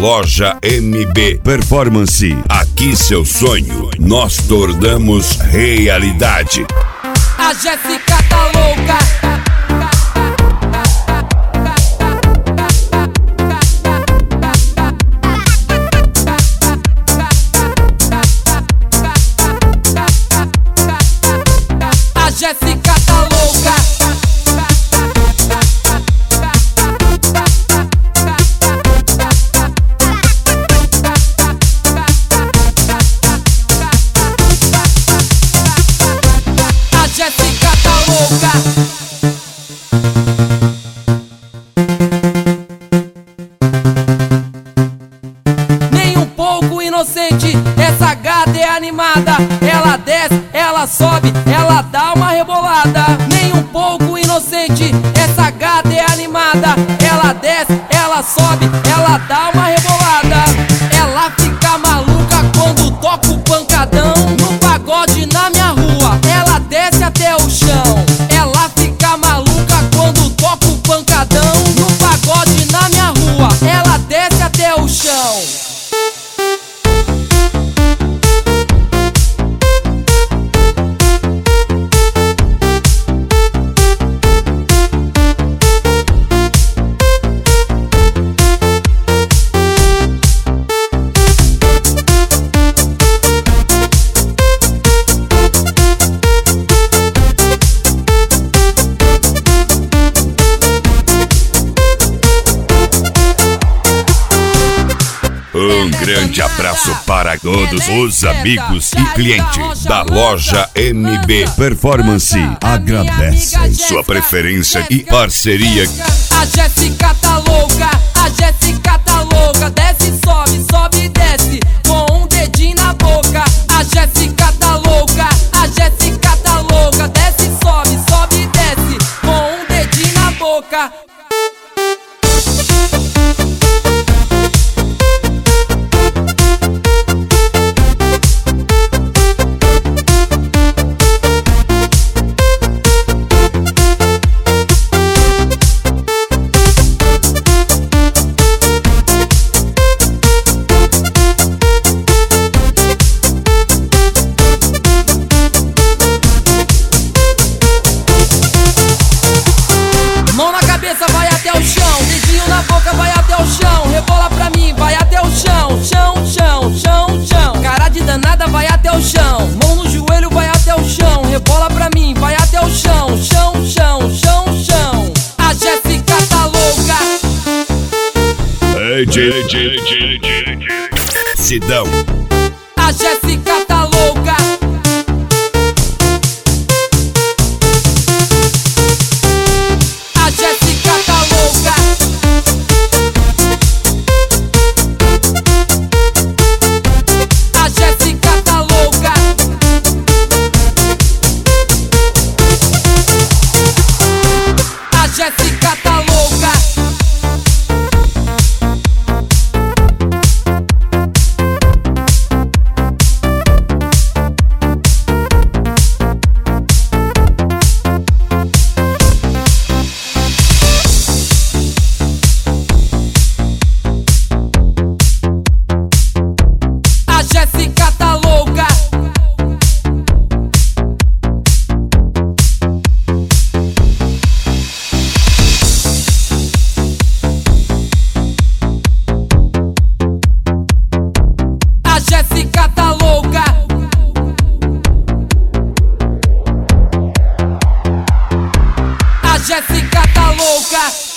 loja MB Performance. Aqui seu sonho, nós tornamos realidade. A Jéssica tá louca. A Jéssica tá louca. A Jéssica tá louca. Nem um pouco inocente, essa gata é animada. Ela desce, ela sobe, ela dá uma rebolada. Nem um pouco inocente, essa gata é animada. Ela desce, ela sobe, ela dá uma rebolada. Ela fica maluca quando toca o pancadão. No pagode na minha rua, ela desce até o chão. Ela fica maluca quando toca o pancadão. No pagode na minha rua, ela desce até o chão. Um grande abraço para todos os amigos e clientes da loja MB Performance. Agradecem sua preferência e parceria. A Jéssica tá louca, a Jéssica tá louca. Desce, sobe, sobe e desce com um dedinho na boca. A Jéssica tá louca, a Jéssica tá louca. Desce, sobe, sobe e desce com um dedinho na boca. Vai até o chão, dedinho na boca, vai até o chão. Rebola pra mim, vai até o chão. Chão, chão, chão, chão. Cara de danada, vai até o chão. Mão no joelho, vai até o chão. Rebola pra mim, vai até o chão. Chão, chão, chão, chão. A Jéssica tá louca. Sidão. A Jéssica tá louca. A Jéssica tá louca. A Jéssica tá louca. A Jéssica tá louca. A Jéssica tá louca. A Jéssica tá louca. A Jéssica tá louca.